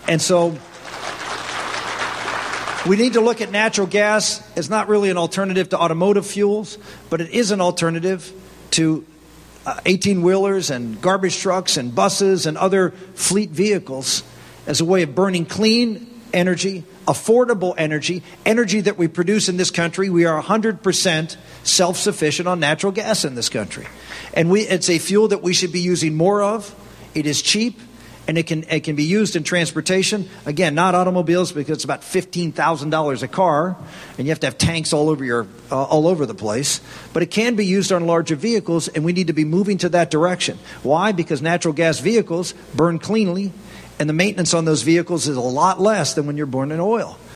And so we need to look at natural gas as not really an alternative to automotive fuels, but it is an alternative to 18-wheelers and garbage trucks and buses and other fleet vehicles as a way of burning clean energy, affordable energy, energy that we produce in this country. We are 100% self-sufficient on natural gas in this country. And it's a fuel that we should be using more of. It is cheap, and it can be used in transportation. Again, not automobiles, because it's about $15,000 a car, and you have to have tanks all over the place. But it can be used on larger vehicles, and we need to be moving to that direction. Why? Because natural gas vehicles burn cleanly, and the maintenance on those vehicles is a lot less than when you're burning oil.